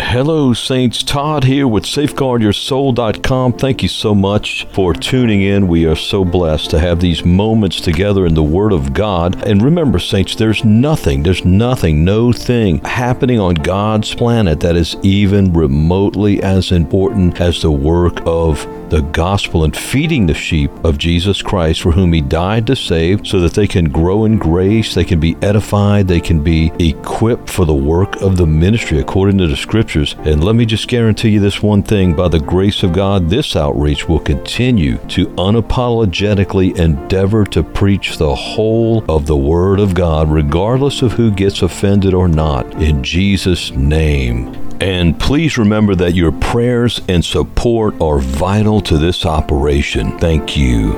Hello, Saints. Todd here with SafeguardYourSoul.com. Thank you so much for tuning in. We are so blessed to have these moments together in the Word of God. And remember, Saints, there's nothing, no thing happening on God's planet that is even remotely as important as the work of the gospel and feeding the sheep of Jesus Christ, for whom He died to save, so that they can grow in grace, they can be edified, they can be equipped for the work of the ministry according to the Scriptures. And let me just guarantee you this one thing: by the grace of God, this outreach will continue to unapologetically endeavor to preach the whole of the Word of God, regardless of who gets offended or not, in Jesus' name. And please remember that your prayers and support are vital to this operation. Thank you.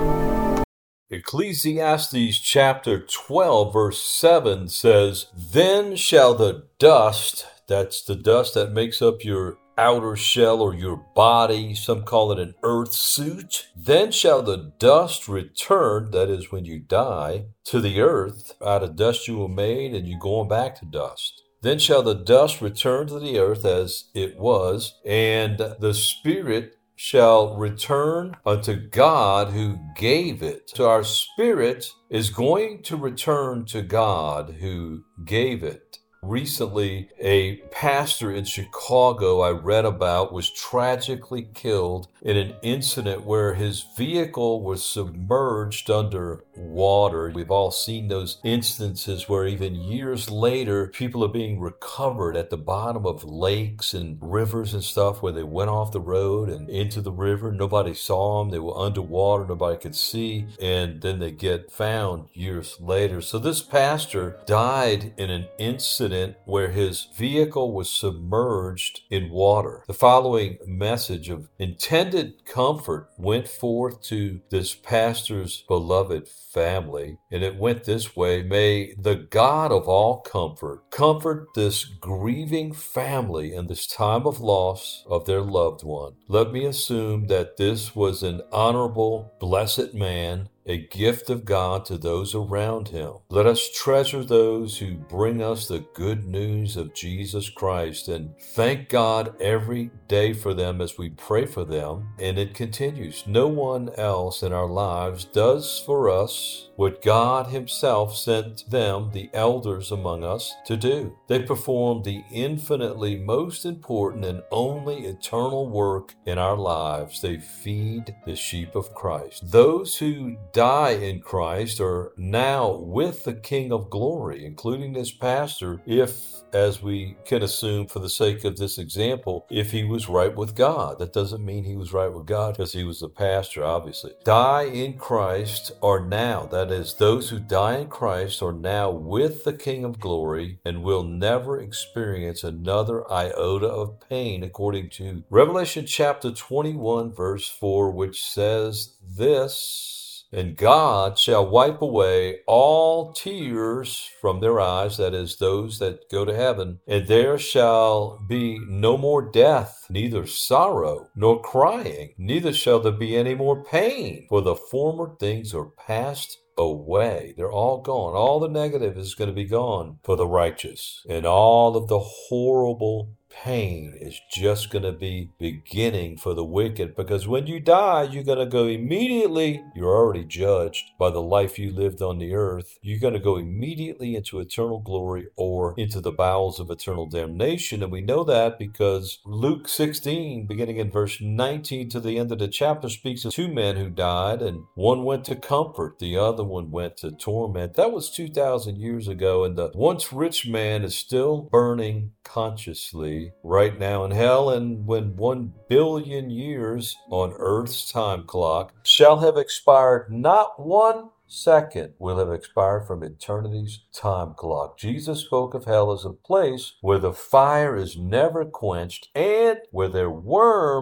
Ecclesiastes chapter 12, verse 7 says, "Then shall the dust," that's the dust that makes up your outer shell or your body, some call it an earth suit, "then shall the dust return," that is when you die, "to the earth. Out of dust you were made, and you're going back to dust. Then shall the dust return to the earth as it was, and the spirit shall return unto God who gave it." So our spirit is going to return to God who gave it. Recently, a pastor in Chicago I read about was tragically killed in an incident where his vehicle was submerged under water. We've all seen those instances where even years later, people are being recovered at the bottom of lakes and rivers and stuff where they went off the road and into the river. Nobody saw them. They were underwater. Nobody could see. And then they get found years later. So this pastor died in an incident where his vehicle was submerged in water. The following message of intended comfort went forth to this pastor's beloved family, and it went this way: "May the God of all comfort comfort this grieving family in this time of loss of their loved one. Let me assume that this was an honorable, blessed man, a gift of God to those around him. Let us treasure those who bring us the good news of Jesus Christ and thank God every day for them as we pray for them." And it continues, "No one else in our lives does for us what God Himself sent them, the elders among us, to do. They perform the infinitely most important and only eternal work in our lives. They feed the sheep of Christ. Those who die in Christ are now with the King of Glory," including this pastor, if, as we can assume for the sake of this example, if he was right with God. That doesn't mean he was right with God because he was the pastor, obviously. "Die in Christ are now," that is, those who die in Christ are now with the King of Glory and will never experience another iota of pain, according to Revelation chapter 21, verse 4, which says this: "And God shall wipe away all tears from their eyes," that is, those that go to heaven, "and there shall be no more death, neither sorrow nor crying, neither shall there be any more pain, for the former things are passed away." They're all gone. All the negative is going to be gone for the righteous, and all of the horrible pain is just going to be beginning for the wicked, because when you die, you're going to go immediately, you're already judged by the life you lived on the earth, you're going to go immediately into eternal glory or into the bowels of eternal damnation. And we know that because Luke 16, beginning in verse 19 to the end of the chapter, speaks of two men who died, and one went to comfort, the other one went to torment. That was 2,000 years ago, and the once rich man is still burning consciously right now in hell. And when 1 billion years on earth's time clock shall have expired, not 1 second will have expired from eternity's time clock. Jesus spoke of hell as a place where the fire is never quenched and where their worm,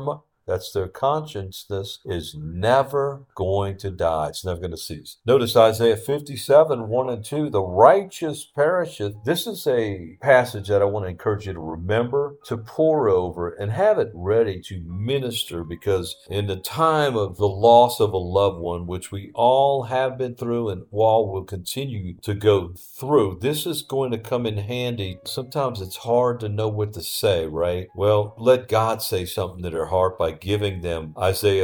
That's their consciousness is never going to die. It's never going to cease. Notice Isaiah 57, 1 and 2, the righteous perisheth. This is a passage that I want to encourage you to remember, to pore over, and have it ready to minister, because in the time of the loss of a loved one, which we all have been through and all will continue to go through, this is going to come in handy. Sometimes it's hard to know what to say, right? Well, let God say something to their heart by giving them Isaiah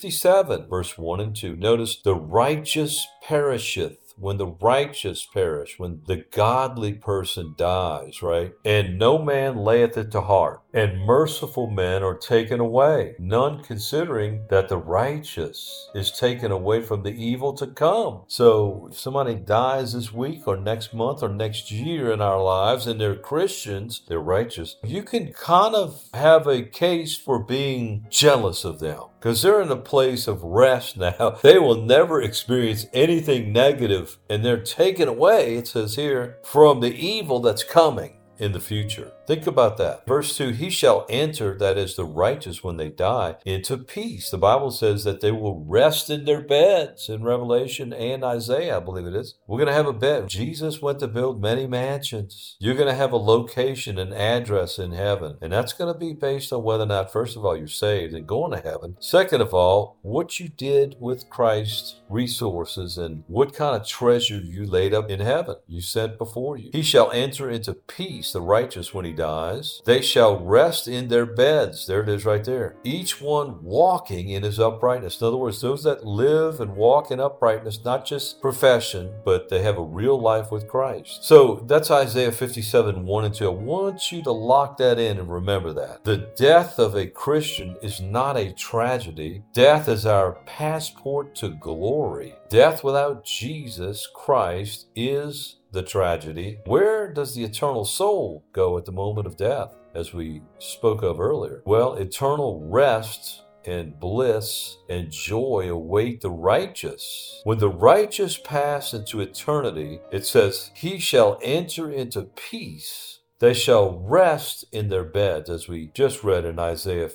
57, verse 1 and 2. Notice, the righteous perisheth. When the righteous perish, when the godly person dies, right? And no man layeth it to heart, and merciful men are taken away, none considering that the righteous is taken away from the evil to come. So if somebody dies this week or next month or next year in our lives, and they're Christians, they're righteous, you can kind of have a case for being jealous of them, because they're in a place of rest now. They will never experience anything negative, and they're taken away, it says here, from the evil that's coming in the future. Think about that. Verse 2, he shall enter, that is the righteous, when they die, into peace. The Bible says that they will rest in their beds in Revelation and Isaiah, I believe it is. We're going to have a bed. Jesus went to build many mansions. You're going to have a location, an address in heaven. And that's going to be based on whether or not, first of all, you're saved and going to heaven. Second of all, what you did with Christ's resources and what kind of treasure you laid up in heaven you sent before you. He shall enter into peace, the righteous, when he dies. They shall rest in their beds. There it is right there. Each one walking in his uprightness. In other words, those that live and walk in uprightness, not just profession, but they have a real life with Christ. So that's Isaiah 57, 1 and 2. I want you to lock that in and remember that. The death of a Christian is not a tragedy. Death is our passport to glory. Death without Jesus Christ is the tragedy. Where does the eternal soul go at the moment of death, as we spoke of earlier? Well, eternal rest and bliss and joy await the righteous. When the righteous pass into eternity, it says, he shall enter into peace. They shall rest in their beds, as we just read in Isaiah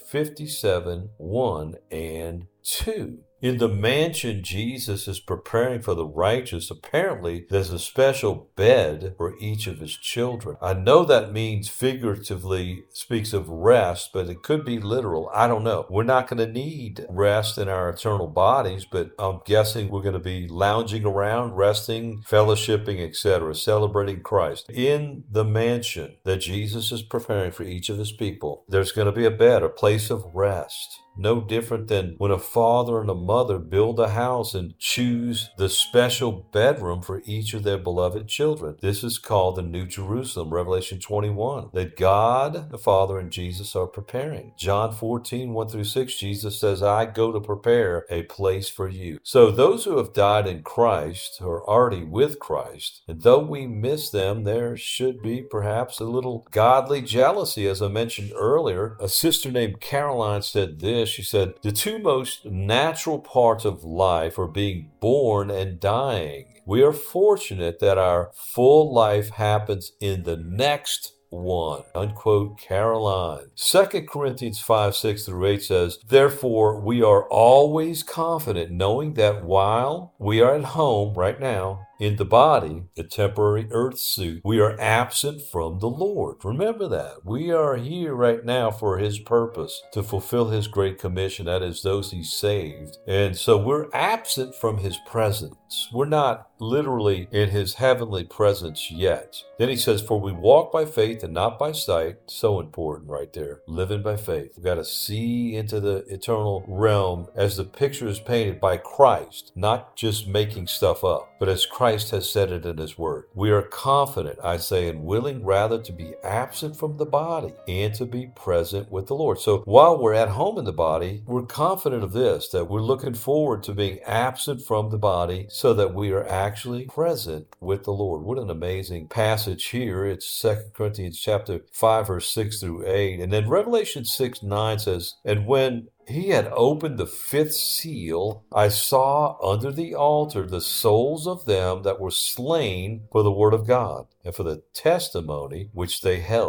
57, 1 and 2. In the mansion Jesus is preparing for the righteous, apparently there's a special bed for each of his children. I know that means figuratively speaks of rest, but it could be literal. I don't know. We're not going to need rest in our eternal bodies, but I'm guessing we're going to be lounging around, resting, fellowshipping, etc., celebrating Christ. In the mansion that Jesus is preparing for each of his people, there's going to be a bed, a place of rest. No different than when a father and a mother build a house and choose the special bedroom for each of their beloved children. This is called the New Jerusalem, Revelation 21, that God, the Father, and Jesus are preparing. John 14, 1 through 6, Jesus says, I go to prepare a place for you. So those who have died in Christ are already with Christ, and though we miss them, there should be perhaps a little godly jealousy. As I mentioned earlier, a sister named Caroline said this. She said, the two most natural parts of life are being born and dying. We are fortunate that our full life happens in the next one. Unquote, Caroline. 2 Corinthians 5, 6 through 8 says, therefore we are always confident, knowing that while we are at home right now, in the body, the temporary earth suit, we are absent from the Lord. Remember that. We are here right now for his purpose, to fulfill his great commission, that is, those he saved. And so we're absent from his presence. We're not literally in his heavenly presence yet. Then he says, for we walk by faith and not by sight. So important right there. Living by faith. We've got to see into the eternal realm as the picture is painted by Christ, not just making stuff up, but as Christ has said it in his word. We are confident, I say, and willing rather to be absent from the body and to be present with the Lord. So while we're at home in the body, we're confident of this, that we're looking forward to being absent from the body so that we are actually present with the Lord. What an amazing passage here. It's 2 Corinthians chapter 5, verse 6 through 8. And then Revelation 6, 9 says, and when he had opened the fifth seal, I saw under the altar the souls of them that were slain for the word of God and for the testimony which they held.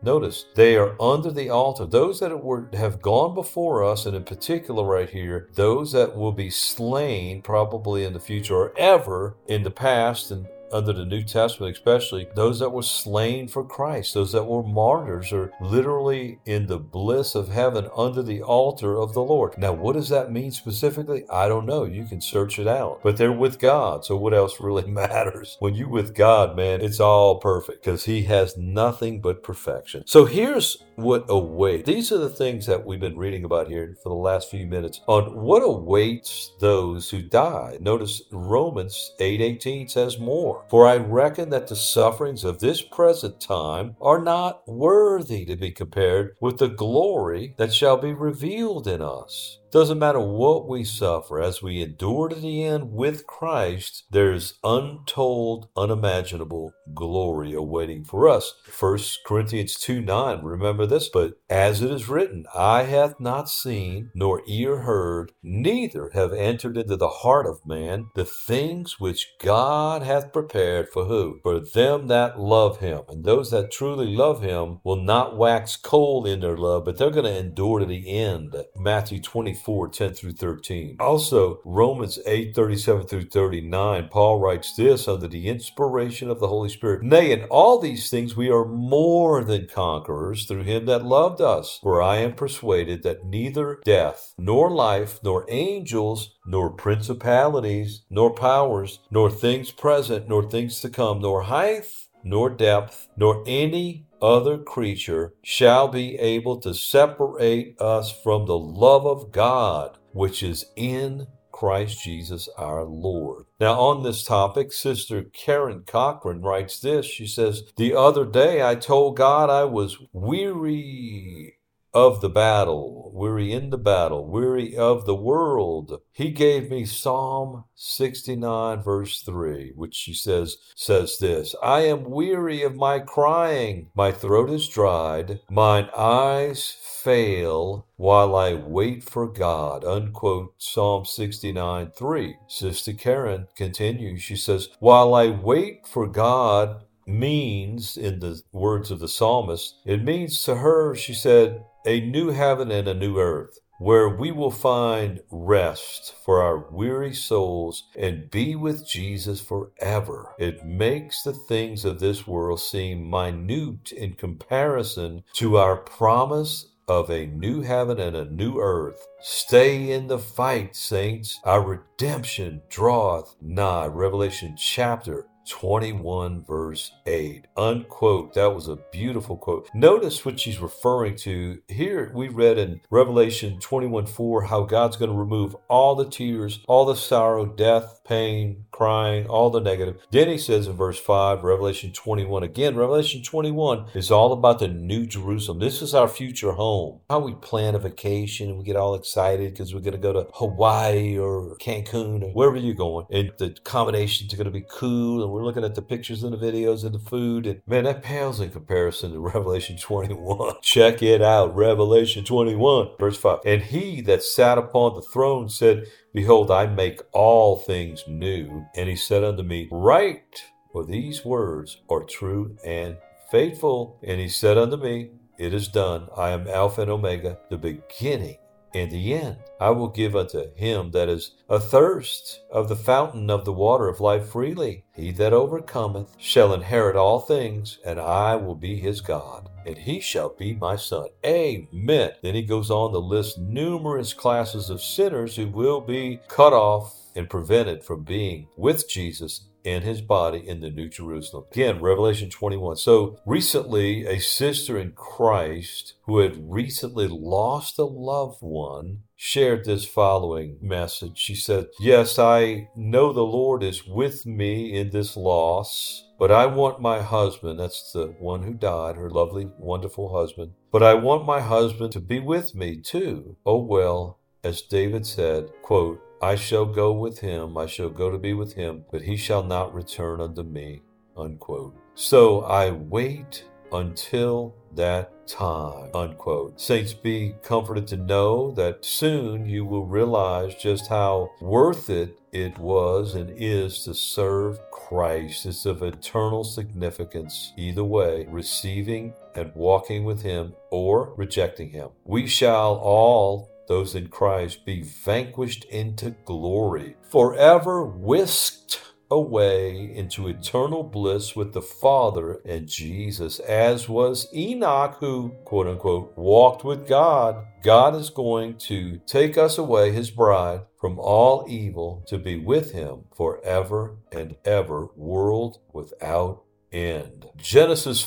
Notice, they are under the altar. Those that have gone before us, and in particular right here, those that will be slain probably in the future or ever in the past, and under the New Testament especially, those that were slain for Christ, those that were martyrs, are literally in the bliss of heaven under the altar of the Lord. Now, what does that mean specifically? I don't know. You can search it out. But they're with God, so what else really matters? When you're with God, man, it's all perfect because He has nothing but perfection. So here's what awaits. These are the things that we've been reading about here for the last few minutes on what awaits those who die. Notice Romans 8:18 says more. For I reckon that the sufferings of this present time are not worthy to be compared with the glory that shall be revealed in us. Doesn't matter what we suffer, as we endure to the end with Christ, there's untold, unimaginable glory awaiting for us. 1 Corinthians 2:9, remember this? But as it is written, eye hath not seen, nor ear heard, neither have entered into the heart of man the things which God hath prepared for who? For them that love Him. And those that truly love Him will not wax cold in their love, but they're going to endure to the end. Matthew 24:10 through 13. Also, Romans 8:37 through 39, Paul writes this under the inspiration of the Holy Spirit. Nay, in all these things we are more than conquerors through Him that loved us. For I am persuaded that neither death, nor life, nor angels, nor principalities, nor powers, nor things present, nor things to come, nor height, nor depth, nor any other creature shall be able to separate us from the love of God, which is in Christ Jesus our Lord. Now, on this topic, Sister Karen Cochran writes this. She says, the other day I told God I was weary of the battle, weary in the battle, weary of the world. He gave me Psalm 69 verse 3, which she says this, I am weary of my crying, my throat is dried, mine eyes fail while I wait for God, unquote, Psalm 69:3. Sister Karen continues, she says, while I wait for God means, in the words of the psalmist, it means to her, she said, a new heaven and a new earth, where we will find rest for our weary souls and be with Jesus forever. It makes the things of this world seem minute in comparison to our promise of a new heaven and a new earth. Stay in the fight, saints. Our redemption draweth nigh. Revelation chapter 21 verse 8, unquote. That was a beautiful quote. Notice what she's referring to here. We read in Revelation 21:4 how God's going to remove all the tears, all the sorrow, death, pain, crying, all the negative. Then he says in verse 5, Revelation 21 again, Revelation 21 is all about the New Jerusalem. This is our future home. How we plan a vacation and we get all excited because we're going to go to Hawaii or Cancun or wherever you're going, and the accommodations are going to be cool, and we're looking at the pictures and the videos and the food, and man, that pales in comparison to Revelation 21. Check it out, Revelation 21, verse 5. And he that sat upon the throne said, behold, I make all things new. And he said unto me, write, for these words are true and faithful. And he said unto me, it is done. I am Alpha and Omega, the beginning and the end. I will give unto him that is athirst of the fountain of the water of life freely. He that overcometh shall inherit all things, and I will be his God, and he shall be my son. Amen. Then he goes on to list numerous classes of sinners who will be cut off and prevented from being with Jesus in his body in the New Jerusalem. Again, Revelation 21. So recently, a sister in Christ who had recently lost a loved one shared this following message. She said, yes, I know the Lord is with me in this loss, but I want my husband, that's the one who died, her lovely, wonderful husband, but I want my husband to be with me too. Oh, well, as David said, quote, I shall go with him, I shall go to be with him, but he shall not return unto me, unquote. So I wait until that time, unquote. Saints, be comforted to know that soon you will realize just how worth it was and is to serve Christ. It's of eternal significance either way, receiving and walking with him or rejecting him. We shall all, those in Christ, be vanquished into glory, forever whisked away into eternal bliss with the Father and Jesus, as was Enoch, who, quote unquote, walked with God. God is going to take us away, his bride, from all evil to be with him forever and ever, world without end. Genesis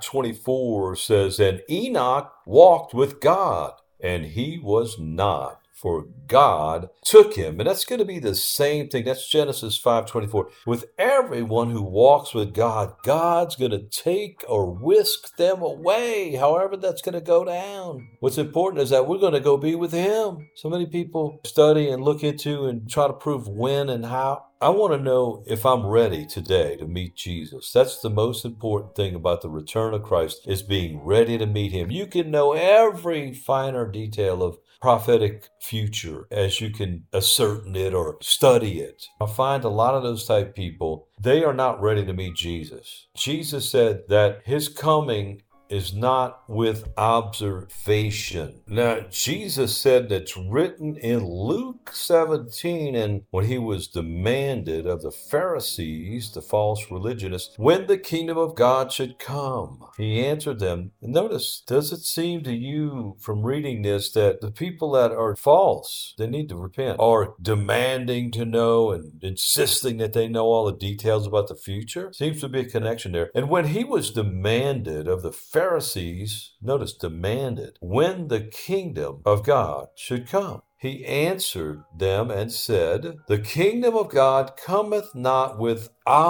5:24 says, and Enoch walked with God, and he was not, for God took him. And that's going to be the same thing. That's Genesis 5:24. With everyone who walks with God, God's going to take or whisk them away, however that's going to go down. What's important is that we're going to go be with him. So many people study and look into and try to prove when and how. I want to know if I'm ready today to meet Jesus. That's the most important thing about the return of Christ, is being ready to meet him. You can know every finer detail of prophetic future as you can ascertain it or study it. I find a lot of those type people, they are not ready to meet Jesus. Jesus said that his coming is not with observation. Now, Jesus said that's written in Luke 17, and when he was demanded of the Pharisees, the false religionists, when the kingdom of God should come, he answered them. Notice, does it seem to you from reading this that the people that are false, they need to repent, are demanding to know and insisting that they know all the details about the future? Seems to be a connection there. And when he was demanded of the Pharisees, notice, demanded, when the kingdom of God should come, he answered them and said, the kingdom of God cometh not with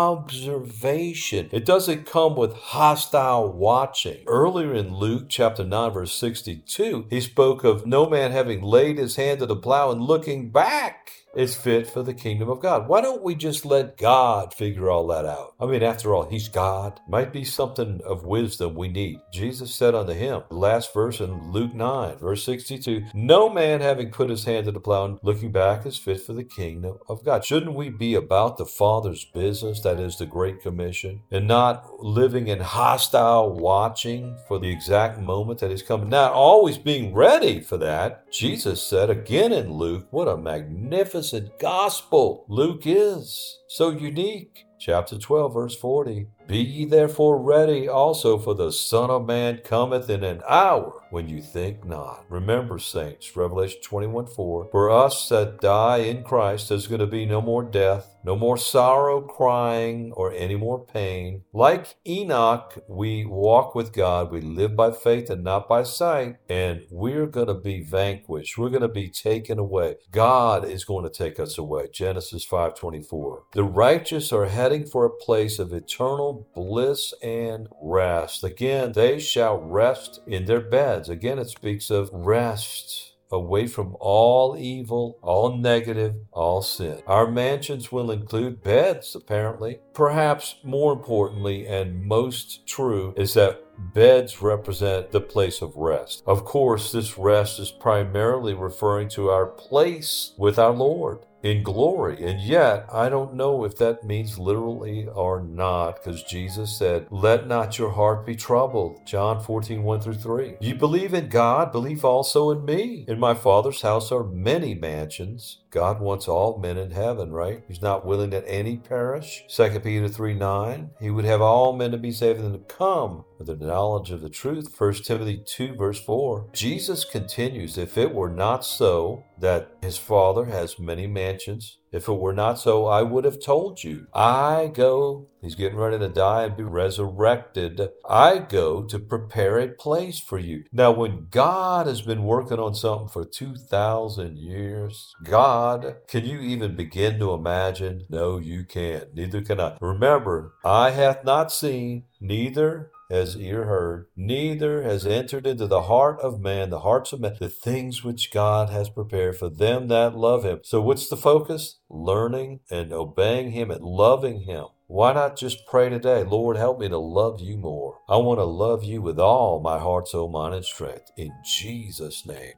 observation. It doesn't come with hostile watching. Earlier in Luke chapter 9, verse 62, he spoke of no man having laid his hand to the plow and looking back is fit for the kingdom of God. Why don't we just let God figure all that out? I mean, after all, he's God. Might be something of wisdom we need. Jesus said unto him, the last verse in Luke 9, verse 62, no man having put his hand to the plow and looking back is fit for the kingdom of God. Shouldn't we be about the Father's business, that is the Great Commission, and not living in hostile watching for the exact moment that is coming? Not always being ready for that. Jesus said again in Luke, what a magnificent gospel Luke is. So unique. Chapter 12, verse 40. Be ye therefore ready also, for the Son of Man cometh in an hour when you think not. Remember, saints, Revelation 21:4. For us that die in Christ, there's going to be no more death, no more sorrow, crying, or any more pain. Like Enoch, we walk with God. We live by faith and not by sight. And we're going to be vanquished. We're going to be taken away. God is going to take us away. Genesis 5:24. The righteous are heading for a place of eternal bliss and rest. Again, they shall rest in their beds. Again, it speaks of rest away from all evil, all negative, all sin. Our mansions will include beds, apparently. Perhaps more importantly and most true is that beds represent the place of rest. Of course, this rest is primarily referring to our place with our Lord in glory. And yet, I don't know if that means literally or not, because Jesus said, let not your heart be troubled. John 14:1-3. You believe in God, believe also in me. In my Father's house are many mansions. God wants all men in heaven, right? He's not willing that any perish. 2 Peter 3:9. He would have all men to be saved and to come with the knowledge of the truth. 1 Timothy 2, verse 4. Jesus continues, if it were not so that his Father has many mansions, if it were not so, I would have told you. I go, he's getting ready to die and be resurrected. I go to prepare a place for you. Now, when God has been working on something for 2,000 years, God, can you even begin to imagine? No, you can't. Neither can I. Remember, eye hath not seen, neither has ear heard, neither has entered into the heart of man, the hearts of men, the things which God has prepared for them that love him. So what's the focus? Learning and obeying him and loving him. Why not just pray today, Lord, help me to love you more. I want to love you with all my heart, soul, mind, and strength. In Jesus' name.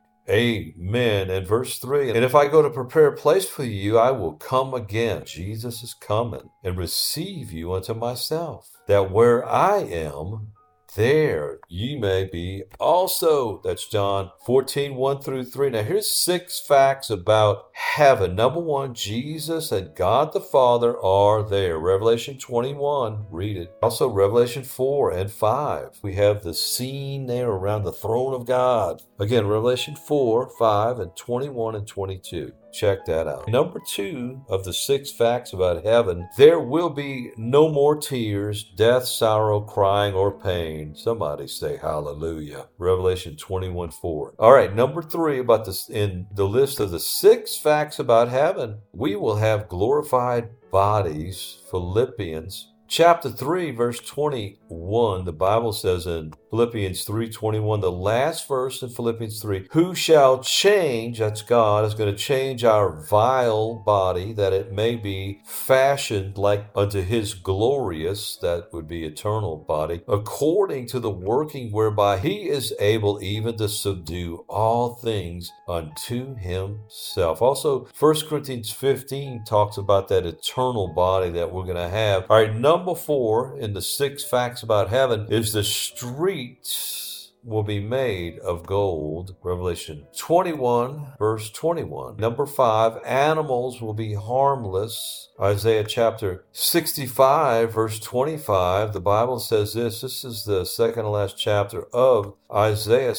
Amen. And verse 3, and if I go to prepare a place for you, I will come again. Jesus is coming, and receive you unto myself, that where I am, there ye may be also. That's John 14, 1 through 3. Now here's 6 facts about heaven. Number 1, Jesus and God the Father are there. Revelation 21, read it. Also Revelation 4 and 5. We have the scene there around the throne of God. Again, Revelation 4, 5, and 21 and 22. Check that out. Number 2 of the 6 facts about heaven, there will be no more tears, death, sorrow, crying, or pain. Somebody say hallelujah. Revelation 21, 4. All right, number 3 about this in the list of the 6 facts about heaven, we will have glorified bodies. Philippians chapter 3, verse 21, the Bible says in Philippians 3:21, the last verse in Philippians 3, who shall change, that's God, is going to change our vile body, that it may be fashioned like unto his glorious, that would be eternal body, according to the working whereby he is able even to subdue all things unto himself. Also, 1 Corinthians 15 talks about that eternal body that we're going to have. All right, number 4 in the 6 facts about heaven is the streets will be made of gold. Revelation 21, verse 21. Number 5, animals will be harmless. Isaiah chapter 65, verse 25. The Bible says this. This is the second to last chapter of Isaiah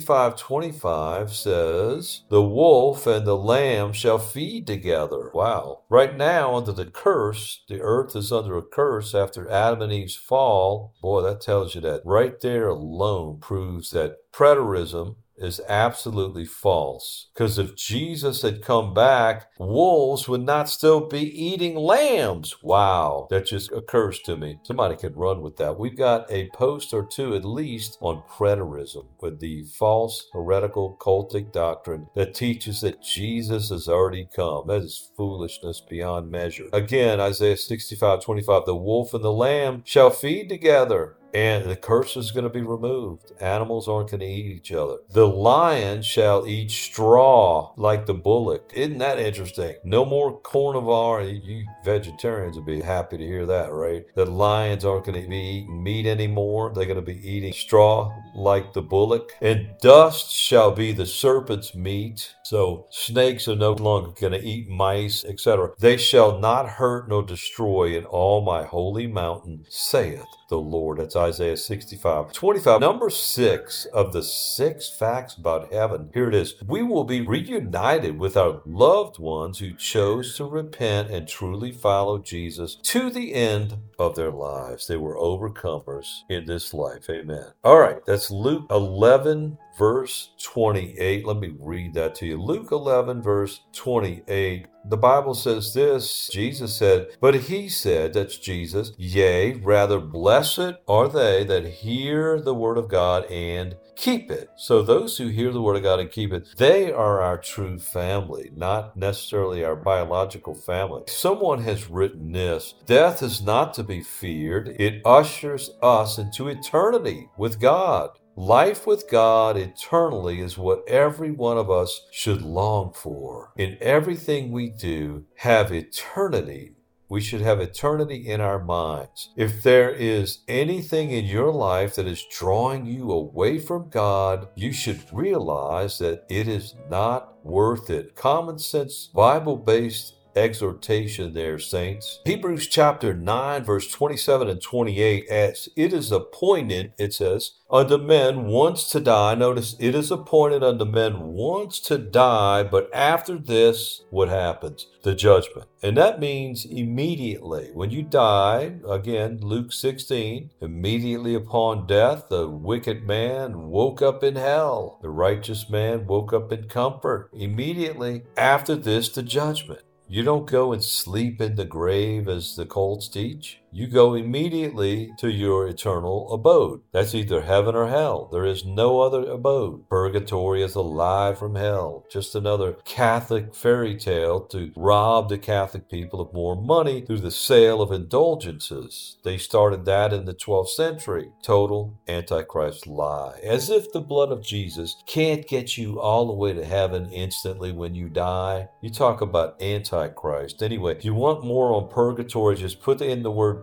65:25 says, the wolf and the lamb shall feed together. Wow. Right now, under the curse, the earth is under a curse after Adam and Eve's fall. Boy, that tells you that. Right there alone proves that preterism is absolutely false. Because if Jesus had come back, wolves would not still be eating lambs. Wow, that just occurs to me. Somebody could run with that. We've got a post or two at least on preterism, with the false heretical cultic doctrine that teaches that Jesus has already come. That is foolishness beyond measure. Again, Isaiah 65:25, the wolf and the lamb shall feed together, and the curse is going to be removed. Animals aren't going to eat each other. The lion shall eat straw like the bullock. Isn't that interesting? No more carnivore. You vegetarians would be happy to hear that, right? The lions aren't going to be eating meat anymore. They're going to be eating straw like the bullock. And dust shall be the serpent's meat. So snakes are no longer going to eat mice, etc. They shall not hurt nor destroy in all my holy mountain, saith the Lord. That's Isaiah 65:25. Number 6 of the 6 facts about heaven. Here it is. We will be reunited with our loved ones who chose to repent and truly follow Jesus to the end of their lives. They were overcomers in this life. Amen. All right, that's Luke 11, verse 28. Let me read that to you. Luke 11, verse 28. The Bible says this, Jesus said, but he said, that's Jesus, yea, rather blessed are they that hear the word of God and keep it. So those who hear the word of God and keep it, they are our true family, not necessarily our biological family. Someone has written this, death is not to be feared. It ushers us into eternity with God. Life with God eternally is what every one of us should long for. In everything we do, have eternity. We should have eternity in our minds. If there is anything in your life that is drawing you away from God, you should realize that it is not worth it. Common sense, Bible-based exhortation there, saints. Hebrews chapter 9, verse 27 and 28 asks, it is appointed, it says, unto men once to die. Notice, it is appointed unto men once to die, but after this, what happens? The judgment. And that means immediately. When you die, again, Luke 16, immediately upon death, the wicked man woke up in hell. The righteous man woke up in comfort. Immediately after this, the judgment. You don't go and sleep in the grave as the cults teach. You go immediately to your eternal abode. That's either heaven or hell. There is no other abode. Purgatory is a lie from hell. Just another Catholic fairy tale to rob the Catholic people of more money through the sale of indulgences. They started that in the 12th century. Total Antichrist lie. As if the blood of Jesus can't get you all the way to heaven instantly when you die. You talk about Antichrist. Anyway, if you want more on purgatory, just put in the word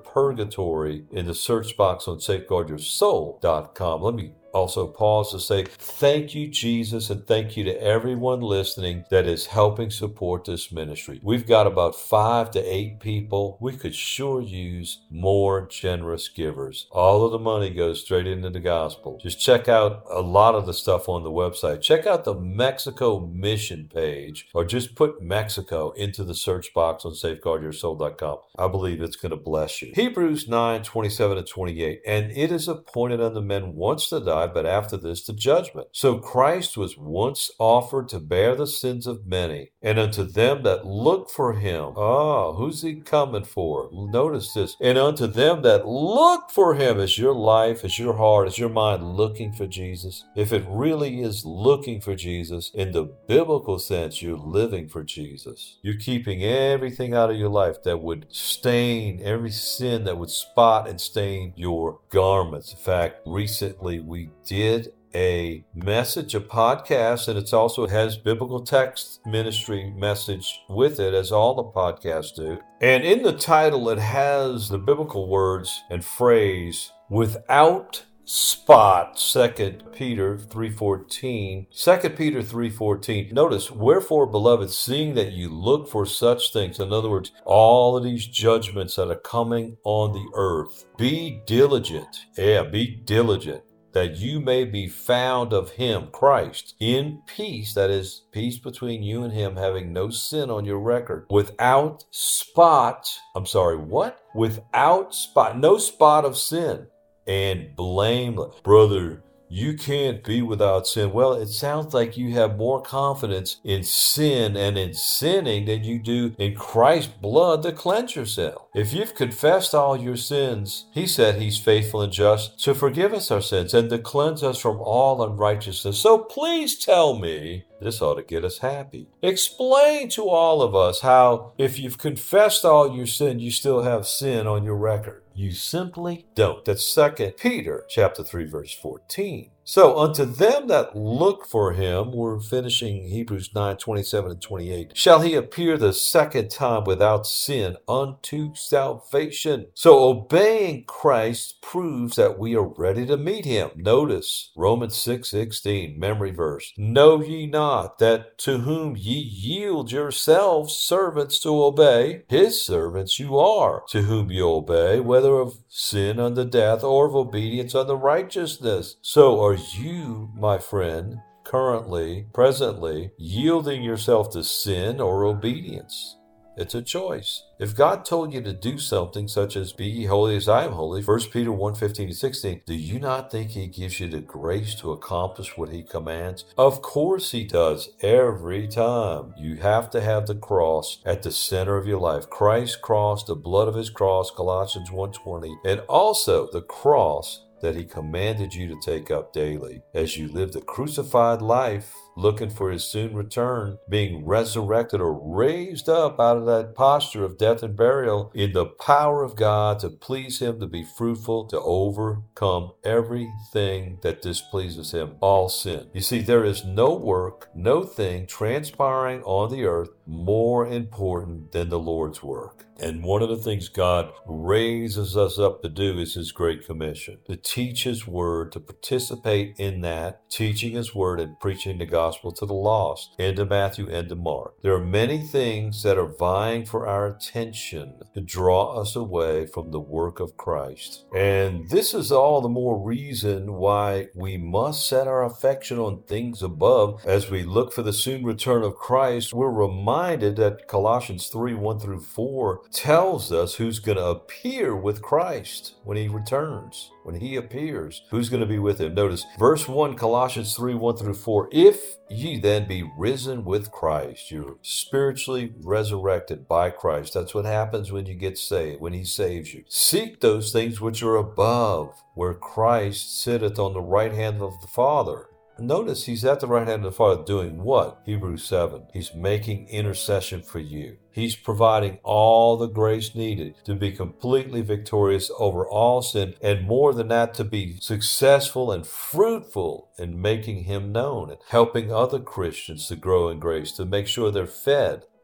purgatory in the search box on safeguardyoursoul.com. Let me also pause to say thank you, Jesus, and thank you to everyone listening that is helping support this ministry. We've got about 5 to 8 people. We could sure use more generous givers. All of the money goes straight into the gospel. Just check out a lot of the stuff on the website. Check out the Mexico mission page, or just put Mexico into the search box on safeguardyoursoul.com. I believe it's going to bless you. Hebrews 9:27-28. And it is appointed unto men once to die, but after this the judgment. So Christ was once offered to bear the sins of many, and unto them that look for him. Who's he coming for? Notice this. And unto them that look for him. Is your life, is your heart, is your mind looking for Jesus? If it really is looking for Jesus, in the biblical sense, you're living for Jesus. You're keeping everything out of your life that would stain, every sin that would spot and stain your garments. In fact, recently we did a podcast, and it also has biblical text ministry message with it, as all the podcasts do. And in the title, it has the biblical words and phrase, without spot, 2 Peter 3:14. 2 Peter 3:14. Notice, wherefore, beloved, seeing that you look for such things, in other words, all of these judgments that are coming on the earth, be diligent. Be diligent, that you may be found of him, Christ, in peace, that is, peace between you and him, having no sin on your record, without spot, without spot, no spot of sin, and blameless. Brother, you can't be without sin. Well, it sounds like you have more confidence in sin and in sinning than you do in Christ's blood to cleanse yourself. If you've confessed all your sins, he said he's faithful and just to forgive us our sins and to cleanse us from all unrighteousness. So please tell me, this ought to get us happy. Explain to all of us how, if you've confessed all your sin, you still have sin on your record. You simply don't. That's 2 Peter chapter 3, verse 14. So unto them that look for him, we're finishing Hebrews 9:27-28, shall he appear the second time without sin unto salvation. So obeying Christ proves that we are ready to meet him. Notice Romans 6:16, memory verse. Know ye not that to whom ye yield yourselves servants to obey, his servants you are, to whom you obey, whether of sin unto death or of obedience unto righteousness. So are you, my friend, presently, yielding yourself to sin or obedience? It's a choice. If God told you to do something such as be ye holy as I am holy, 1 Peter 1:15-16, do you not think he gives you the grace to accomplish what he commands? Of course he does, every time. You have to have the cross at the center of your life. Christ's cross, the blood of his cross, Colossians 1:20, and also the cross that he commanded you to take up daily as you live the crucified life, looking for his soon return, being resurrected or raised up out of that posture of death and burial in the power of God to please him, to be fruitful, to overcome everything that displeases him, all sin. You see, there is no work, no thing transpiring on the earth more important than the Lord's work. And one of the things God raises us up to do is his Great Commission, to teach his word, to participate in that, teaching his word and preaching the gospel to the lost, and to Matthew and to Mark. There are many things that are vying for our attention to draw us away from the work of Christ. And this is all the more reason why we must set our affection on things above. As we look for the soon return of Christ, we're reminded that Colossians 3:1-4 tells us who's going to appear with Christ when he returns. When he appears, who's going to be with him? Notice verse 1, Colossians 3:1-4. If ye then be risen with Christ, you're spiritually resurrected by Christ. That's what happens when you get saved, when he saves you. Seek those things which are above, where Christ sitteth on the right hand of the Father. Notice he's at the right hand of the Father doing what? Hebrews 7. He's making intercession for you. He's providing all the grace needed to be completely victorious over all sin, and more than that, to be successful and fruitful in making him known and helping other Christians to grow in grace, to make sure they're fed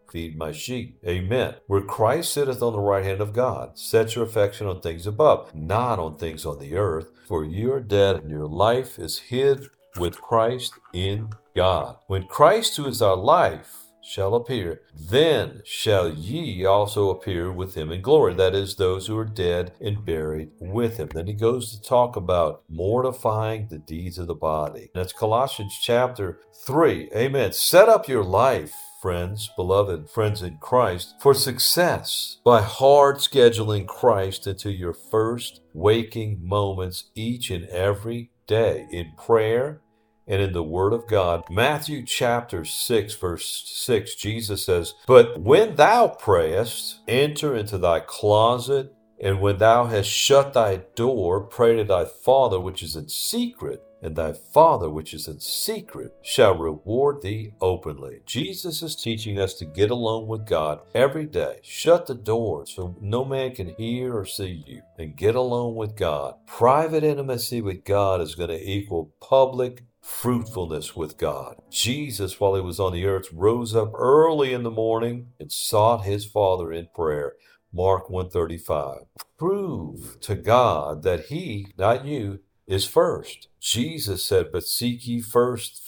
feed my sheep. Amen. Where Christ sitteth on the right hand of God, set your affection on things above, not on things on the earth. For you are dead, and your life is hid with Christ in God. When Christ, who is our life, shall appear, then shall ye also appear with him in glory. That is, those who are dead and buried with him. Then he goes to talk about mortifying the deeds of the body. That's Colossians chapter 3. Amen. Set up your life, friends, beloved friends in Christ, for success by hard scheduling Christ into your first waking moments each and every day in prayer and in the Word of God. Matthew chapter 6, verse 6, Jesus says, But when thou prayest, enter into thy closet, and when thou hast shut thy door, pray to thy Father which is in secret, and thy Father which is in secret shall reward thee openly. Jesus is teaching us to get alone with God every day. Shut the door so no man can hear or see you, and get alone with God. Private intimacy with God is going to equal public fruitfulness with God. Jesus, while he was on the earth, rose up early in the morning and sought his Father in prayer. Mark 1:35. Prove to God that he, not you, is first. Jesus said, But seek ye first,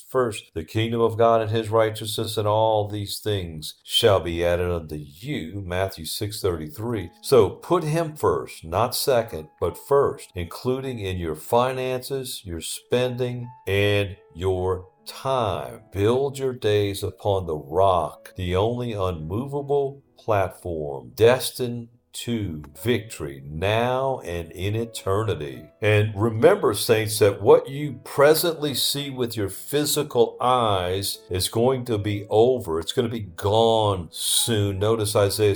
the kingdom of God and his righteousness, and all these things shall be added unto you. Matthew 6:33. So put him first, not second, but first, including in your finances, your spending, and your time. Build your days upon the rock, the only unmovable platform, destined to victory now and in eternity. And remember, saints, that what you presently see with your physical eyes is going to be over. It's going to be gone soon. Notice Isaiah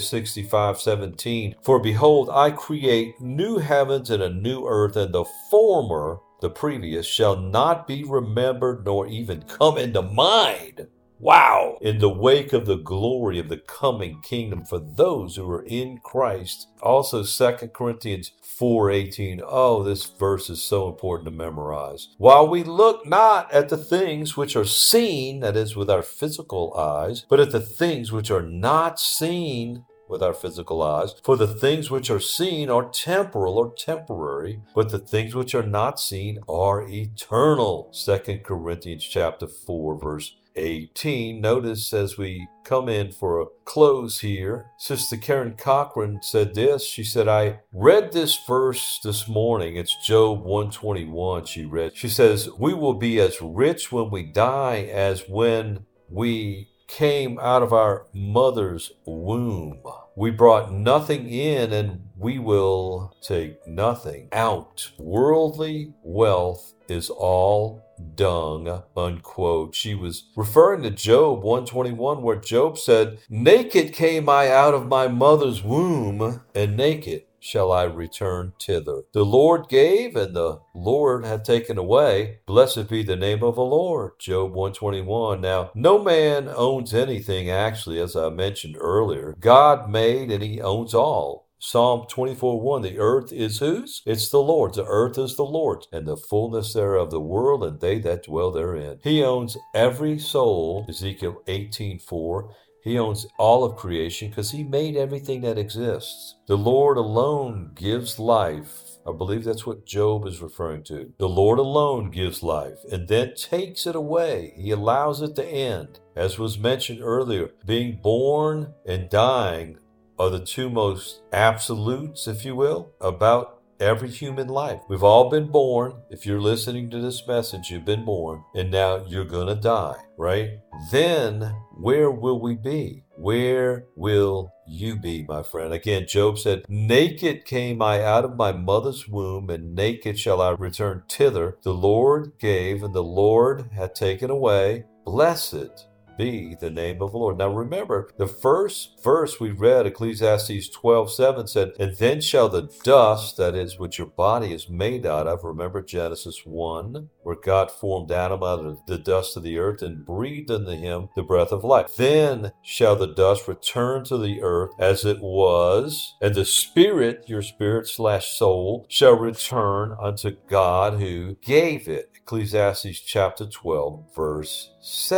65:17. For behold, I create new heavens and a new earth, and the former, the previous, shall not be remembered nor even come into mind. Wow! In the wake of the glory of the coming kingdom for those who are in Christ. Also, 2 Corinthians 4:18. Oh, this verse is so important to memorize. While we look not at the things which are seen, that is, with our physical eyes, but at the things which are not seen with our physical eyes. For the things which are seen are temporal or temporary, but the things which are not seen are eternal. 2 Corinthians chapter 4, verse 18. Notice as we come in for a close here, Sister Karen Cochran said this. She said, I read this verse this morning. It's Job 121 she read. She says, we will be as rich when we die as when we came out of our mother's womb. We brought nothing in, and we will take nothing out. Worldly wealth is all dung, unquote. She was referring to Job 121, where Job said, Naked came I out of my mother's womb, and naked shall I return thither. The Lord gave, and the Lord hath taken away. Blessed be the name of the Lord. Job 121. Now, no man owns anything, actually, as I mentioned earlier. God made, and he owns all. Psalm 24:1, the earth is whose? It's the Lord's. The earth is the Lord's, and the fullness thereof the world, and they that dwell therein. He owns every soul. Ezekiel 18:4. He owns all of creation because he made everything that exists. The Lord alone gives life. I believe that's what Job is referring to. The Lord alone gives life and then takes it away. He allows it to end. As was mentioned earlier, being born and dying are the two most absolutes, if you will, about every human life. We've all been born. If you're listening to this message, you've been born, and now you're going to die, right? Then where will we be? Where will you be, my friend? Again, Job said, Naked came I out of my mother's womb, and naked shall I return thither. The Lord gave, and the Lord hath taken away. Blessed be the name of the Lord. Now remember, the first verse we read, Ecclesiastes 12:7 said, And then shall the dust, that is, which your body is made out of, remember Genesis 1, where God formed Adam out of the dust of the earth and breathed into him the breath of life. Then shall the dust return to the earth as it was, and the spirit, your spirit/soul, shall return unto God who gave it. Ecclesiastes chapter 12, verse 7.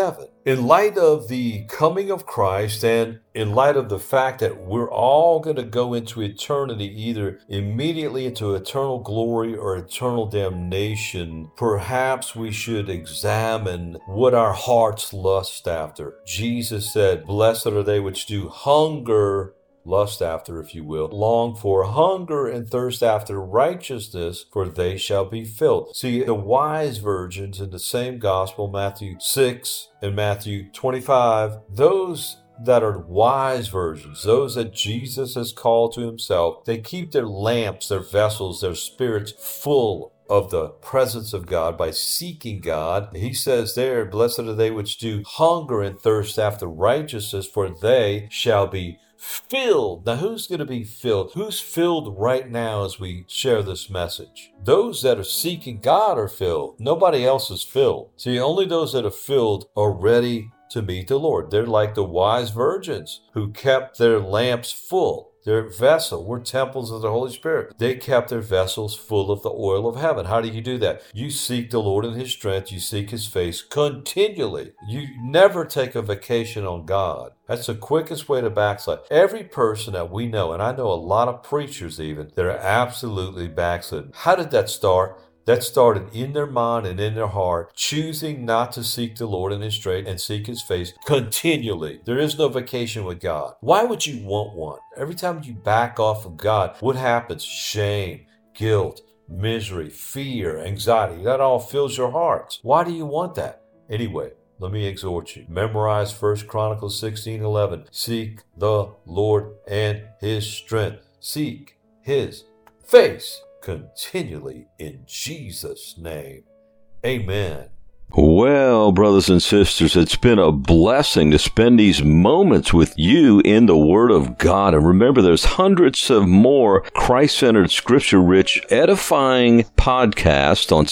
in light of the coming of Christ and in light of the fact that we're all going to go into eternity, either immediately into eternal glory or eternal damnation, perhaps we should examine what our hearts lust after. Jesus said, "Blessed are they which do hunger," lust after, if you will, long for, hunger and thirst after righteousness, for they shall be filled. See, the wise virgins in the same gospel, Matthew 6 and Matthew 25, those that are wise virgins, those that Jesus has called to himself, they keep their lamps, their vessels, their spirits full of the presence of God by seeking God. He says there, "Blessed are they which do hunger and thirst after righteousness, for they shall be filled." Now, who's going to be filled? Who's filled right now as we share this message? Those that are seeking God are filled. Nobody else is filled. See, only those that are filled are ready to meet the Lord. They're like the wise virgins who kept their lamps full. Their vessel were temples of the Holy Spirit. They kept their vessels full of the oil of heaven. How do you do that? You seek the Lord in his strength. You seek his face continually. You never take a vacation on God. That's the quickest way to backslide. Every person that we know, and I know a lot of preachers even, that are absolutely backslidden. How did that start? That started in their mind and in their heart, choosing not to seek the Lord in his strength and seek his face continually. There is no vacation with God. Why would you want one? Every time you back off of God, what happens? Shame, guilt, misery, fear, anxiety. That all fills your hearts. Why do you want that? Anyway, let me exhort you. Memorize 1 Chronicles 16:11. Seek the Lord and his strength. Seek his face continually in Jesus' name. Amen. Well, brothers and sisters, it's been a blessing to spend these moments with you in the Word of God. And remember, there's hundreds of more Christ-centered, scripture-rich, edifying podcasts on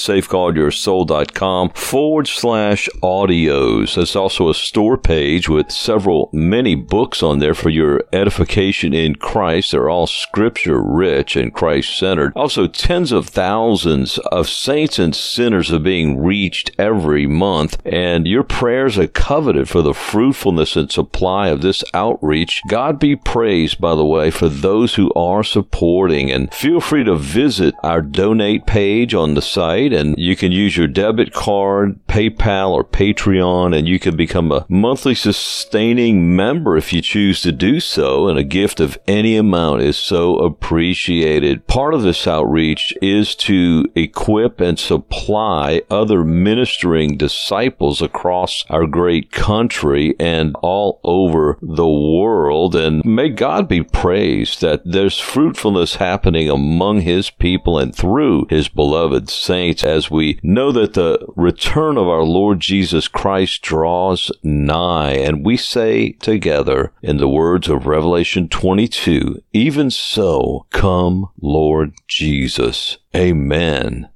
safeguardyoursoul.com/audios. There's also a store page with many books on there for your edification in Christ. They're all scripture-rich and Christ-centered. Also, tens of thousands of saints and sinners are being reached every month, and your prayers are coveted for the fruitfulness and supply of this outreach. God be praised, by the way, for those who are supporting, and feel free to visit our donate page on the site, and you can use your debit card, PayPal, or Patreon, and you can become a monthly sustaining member if you choose to do so, and a gift of any amount is so appreciated. Part of this outreach is to equip and supply other ministering disciples across our great country and all over the world. And may God be praised that there's fruitfulness happening among his people and through his beloved saints, as we know that the return of our Lord Jesus Christ draws nigh. And we say together in the words of Revelation 22, "Even so, come, Lord Jesus." Amen.